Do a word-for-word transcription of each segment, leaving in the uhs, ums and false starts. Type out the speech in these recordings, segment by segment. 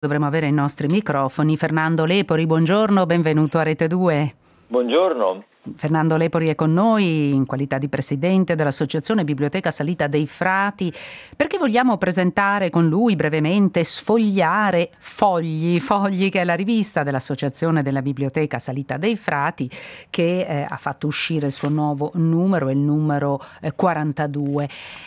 Dovremmo avere i nostri microfoni. Fernando Lepori, buongiorno, benvenuto a Rete due. Buongiorno. Fernando Lepori è con noi in qualità di presidente dell'Associazione Biblioteca Salita dei Frati, perché vogliamo presentare con lui brevemente, sfogliare Fogli, Fogli che è la rivista dell'Associazione della Biblioteca Salita dei Frati, che eh, ha fatto uscire il suo nuovo numero, il numero eh, quarantadue.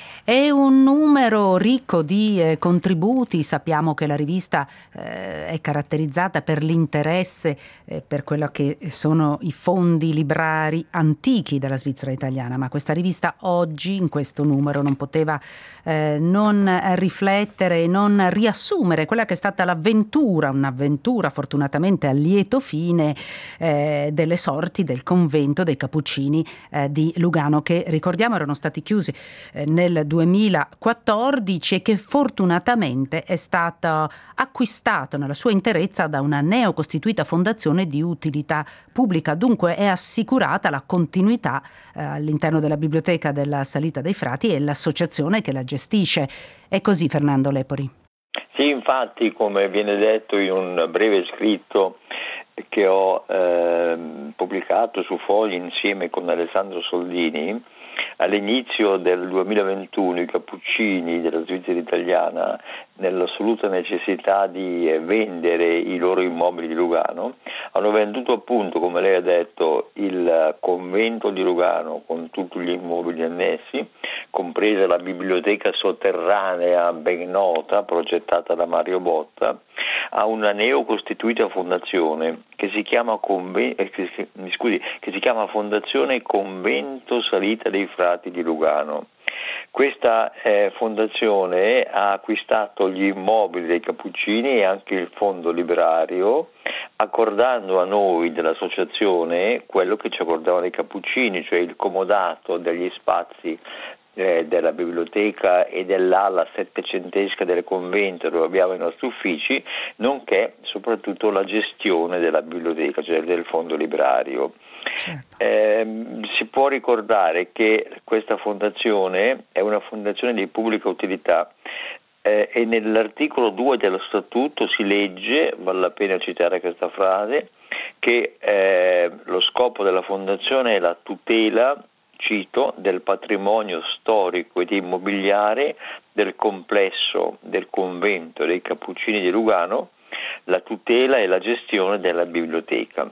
È un numero ricco di eh, contributi. Sappiamo che la rivista eh, è caratterizzata per l'interesse eh, per quello che sono i fondi librari antichi della Svizzera italiana, ma questa rivista oggi in questo numero non poteva eh, non riflettere e non riassumere quella che è stata l'avventura, un'avventura fortunatamente a lieto fine eh, delle sorti del convento dei Cappuccini eh, di Lugano, che ricordiamo erano stati chiusi eh, nel duemilaquattordici e che fortunatamente è stato acquistato nella sua interezza da una neocostituita fondazione di utilità pubblica. Dunque è assicurata la continuità eh, all'interno della Biblioteca della Salita dei Frati e l'associazione che la gestisce. È così, Fernando Lepori? Sì, infatti, come viene detto in un breve scritto che ho eh, pubblicato su Fogli insieme con Alessandro Soldini, all'inizio del duemilaventuno i Cappuccini della Svizzera italiana, nell'assoluta necessità di vendere i loro immobili di Lugano, hanno venduto appunto, come lei ha detto, il convento di Lugano con tutti gli immobili annessi, compresa la biblioteca sotterranea ben nota, progettata da Mario Botta, a una neocostituita fondazione che si chiama Conven- eh, che, che, scusi, che si chiama Fondazione Convento Salita dei Frati di Lugano. Questa eh, fondazione ha acquistato gli immobili dei Cappuccini e anche il fondo librario, accordando a noi dell'associazione quello che ci accordavano i Cappuccini, cioè il comodato degli spazi eh, della biblioteca e dell'ala settecentesca del convento dove abbiamo i nostri uffici, nonché soprattutto la gestione della biblioteca, cioè del fondo librario. Certo. Eh, si può ricordare che questa fondazione è una fondazione di pubblica utilità eh, e nell'articolo due dello statuto si legge, vale la pena citare questa frase, che eh, lo scopo della fondazione è la tutela, cito, del patrimonio storico ed immobiliare del complesso del convento dei Cappuccini di Lugano, la tutela e la gestione della biblioteca.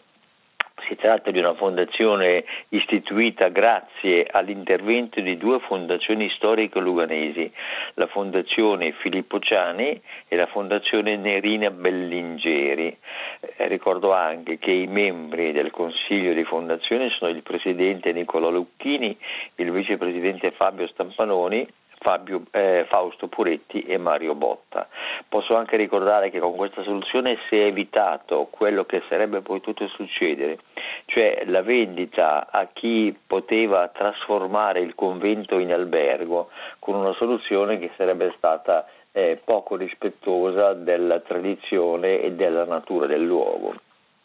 Si tratta di una fondazione istituita grazie all'intervento di due fondazioni storiche luganesi, la Fondazione Filippo Ciani e la Fondazione Nerina Bellingeri. Eh, ricordo anche che i membri del Consiglio di Fondazione sono il presidente Nicola Lucchini, il vicepresidente Fabio Stampanoni, Fabio, eh, Fausto Puretti e Mario Botta. Posso anche ricordare che con questa soluzione si è evitato quello che sarebbe potuto succedere, cioè la vendita a chi poteva trasformare il convento in albergo, con una soluzione che sarebbe stata eh, poco rispettosa della tradizione e della natura del luogo.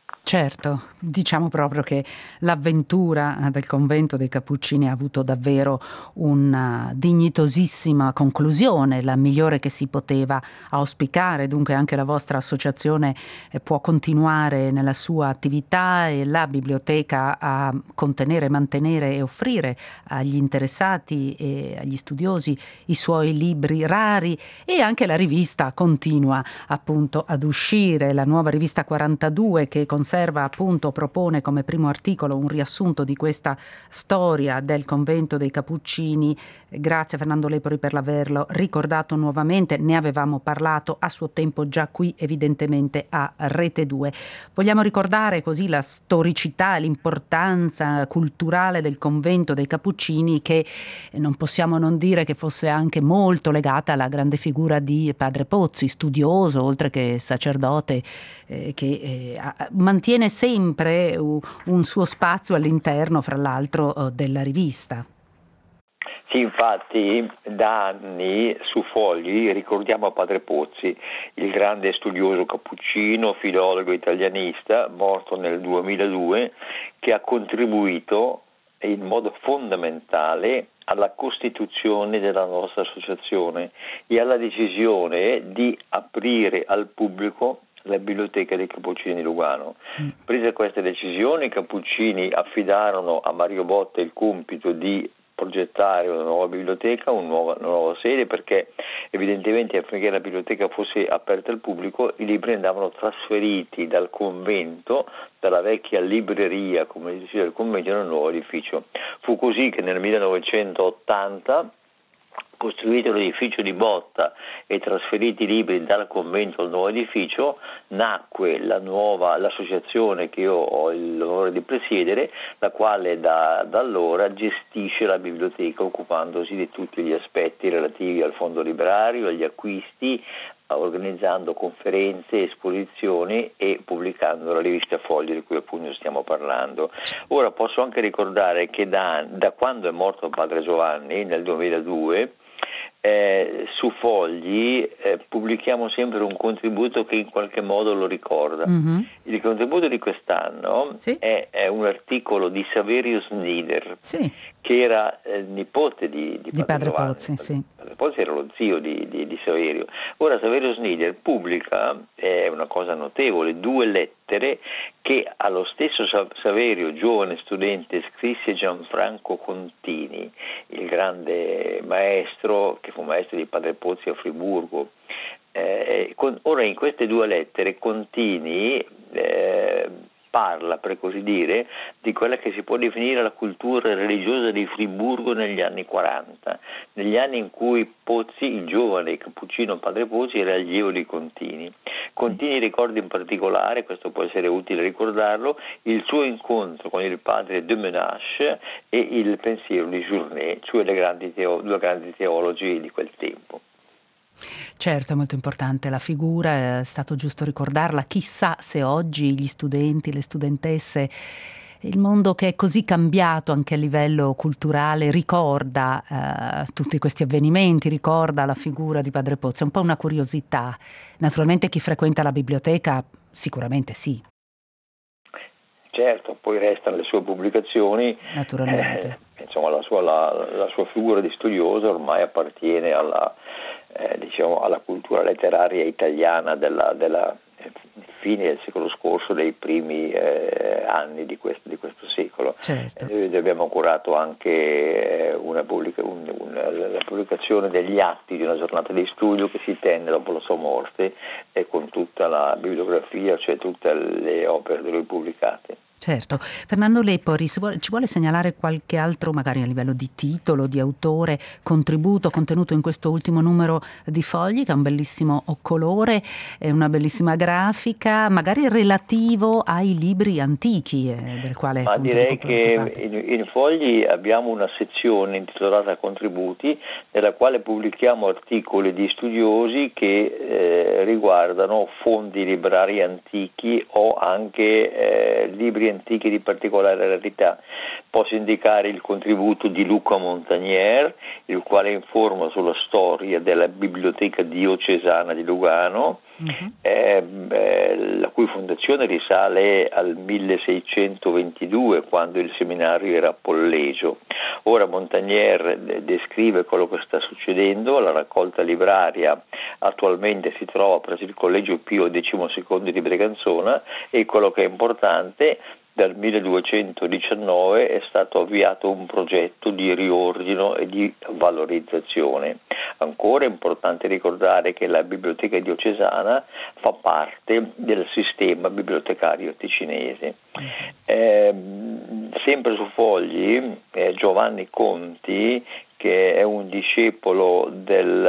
Certo, diciamo proprio che l'avventura del convento dei Cappuccini ha avuto davvero una dignitosissima conclusione, la migliore che si poteva auspicare. Dunque anche la vostra associazione può continuare nella sua attività e la biblioteca a contenere, mantenere e offrire agli interessati e agli studiosi i suoi libri rari, e anche la rivista continua appunto ad uscire, la nuova rivista quarantadue che conserva appunto, propone come primo articolo un riassunto di questa storia del convento dei Cappuccini. Grazie Fernando Lepori per averlo ricordato nuovamente, ne avevamo parlato a suo tempo già qui evidentemente a Rete due. Vogliamo ricordare così la storicità, l'importanza culturale del convento dei Cappuccini, che non possiamo non dire che fosse anche molto legata alla grande figura di Padre Pozzi, studioso oltre che sacerdote, eh, che eh, mantiene Tiene sempre un suo spazio all'interno, fra l'altro, della rivista. Sì, infatti da anni su Fogli ricordiamo Padre Pozzi, il grande studioso cappuccino, filologo italianista, morto nel duemiladue, che ha contribuito in modo fondamentale alla costituzione della nostra associazione e alla decisione di aprire al pubblico la biblioteca dei Cappuccini di Lugano. Mm. Prese queste decisioni, i Cappuccini affidarono a Mario Botta il compito di progettare una nuova biblioteca, una nuova, una nuova sede, perché evidentemente affinché la biblioteca fosse aperta al pubblico i libri andavano trasferiti dal convento, dalla vecchia libreria, come diceva il convento, nel nuovo edificio. Fu così che nel millenovecentottanta, costruito l'edificio di Botta e trasferiti i libri dal convento al nuovo edificio, nacque la nuova, l'associazione che io ho l'onore di presiedere, la quale da, da allora gestisce la biblioteca occupandosi di tutti gli aspetti relativi al fondo librario, agli acquisti, organizzando conferenze, esposizioni e pubblicando la rivista Fogli di cui appunto stiamo parlando. Ora posso anche ricordare che da, da quando è morto padre Giovanni, nel duemiladue, Eh, su Fogli eh, pubblichiamo sempre un contributo che in qualche modo lo ricorda. Mm-hmm. Il contributo di quest'anno sì. è, è un articolo di Saverius Nieder, sì. che era eh, nipote di, di, di padre, padre Pozzi. Sì. Padre Pozzi era lo zio di, di, di Saverio. Ora Saverius Nieder pubblica, è una cosa notevole, due lettere che allo stesso Saverio, giovane studente, scrisse Gianfranco Contini, il grande maestro che fu maestro di padre Pozzi a Friburgo. Eh, con, ora in queste due lettere Contini eh, parla, per così dire, di quella che si può definire la cultura religiosa di Friburgo negli anni quaranta, negli anni in cui Pozzi, il giovane cappuccino padre Pozzi, era allievo di Contini. Contini sì. ricorda in particolare, questo può essere utile ricordarlo, il suo incontro con il padre de Menache e il pensiero di Journet, cioè le grandi teo- due grandi teologi di quel tempo. Certo, è molto importante la figura, è stato giusto ricordarla. Chissà se oggi gli studenti, le studentesse, il mondo che è così cambiato anche a livello culturale ricorda eh, tutti questi avvenimenti, ricorda la figura di padre Pozzi. È un po' una curiosità. Naturalmente chi frequenta la biblioteca sicuramente sì. Certo, poi restano le sue pubblicazioni. Naturalmente. Eh, insomma, la sua, la, la sua figura di studioso ormai appartiene alla Eh, diciamo alla cultura letteraria italiana della, della eh, fine del secolo scorso, dei primi eh, anni di questo, di questo secolo. Certo. Noi abbiamo curato anche eh, una pubblica, un, un, la pubblicazione degli atti di una giornata di studio che si tenne dopo la sua morte e con tutta la bibliografia, cioè tutte le opere da lui pubblicate. Certo. Fernando Lepori, ci vuole segnalare qualche altro, magari a livello di titolo, di autore, contributo contenuto in questo ultimo numero di Fogli, che ha un bellissimo colore e una bellissima grafica, magari relativo ai libri antichi eh, del quale Ma appunto direi che in, in Fogli abbiamo una sezione intitolata Contributi, nella quale pubblichiamo articoli di studiosi che eh, riguardano fondi librari antichi o anche eh, libri antichi di particolare rarità. Posso indicare il contributo di Luca Montagnier, il quale informa sulla storia della Biblioteca Diocesana di Lugano, uh-huh. eh, eh, la cui fondazione risale al milleseicentoventidue, quando il seminario era a Pollegio. Ora Montagnier descrive quello che sta succedendo, la raccolta libraria attualmente si trova presso il Collegio Pio decimosecondo di Breganzona e quello che è importante, dal milleduecentodiciannove è stato avviato un progetto di riordino e di valorizzazione. Ancora è importante ricordare che la Biblioteca Diocesana fa parte del sistema bibliotecario ticinese. Eh, sempre su Fogli, eh, Giovanni Conti, che è un discepolo del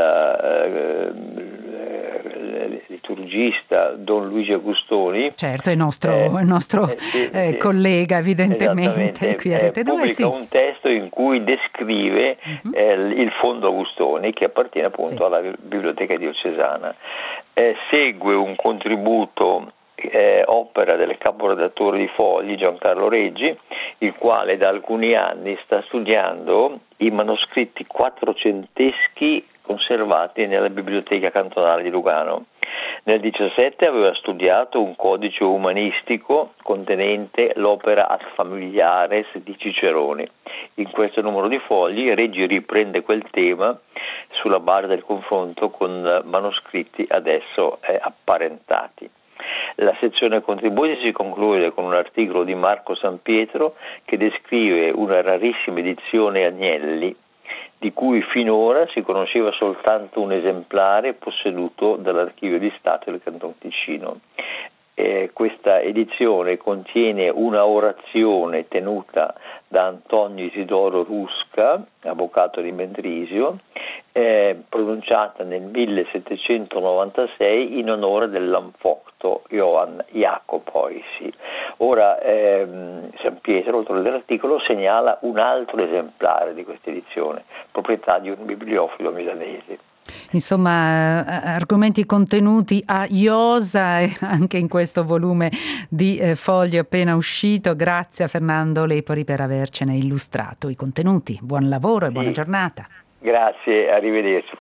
eh, liturgista Don Luigi Agustoni. Certo, è nostro, eh, nostro eh, sì, eh, sì, collega evidentemente. Qui a Rete eh, pubblica sì. un testo in cui descrive uh-huh. eh, il fondo Agustoni, che appartiene appunto sì. alla Biblioteca Diocesana. Eh, segue un contributo Eh, opera del caporedattore di Fogli, Giancarlo Reggi, il quale da alcuni anni sta studiando i manoscritti quattrocenteschi conservati nella Biblioteca Cantonale di Lugano. Nel diciassette aveva studiato un codice umanistico contenente l'opera Ad Familiares di Cicerone. In questo numero di fogli Reggi riprende quel tema sulla base del confronto con manoscritti adesso eh, apparentati. La sezione contributi si conclude con un articolo di Marco Sampietro che descrive una rarissima edizione Agnelli, di cui finora si conosceva soltanto un esemplare posseduto dall'Archivio di Stato del Canton Ticino. Eh, questa edizione contiene una orazione tenuta da Antonio Isidoro Rusca, avvocato di Mendrisio, eh, pronunciata nel millesettecentonovantasei in onore dell'anfocto Johann Jacob Heusi. Ora ehm, San Pietro, autore dell'articolo, segnala un altro esemplare di questa edizione, proprietà di un bibliofilo milanese. Insomma, argomenti contenuti a iosa anche in questo volume di eh, fogli appena uscito. Grazie a Fernando Lepori per avercene illustrato i contenuti. Buon lavoro e buona Sì. giornata. Grazie, arrivederci.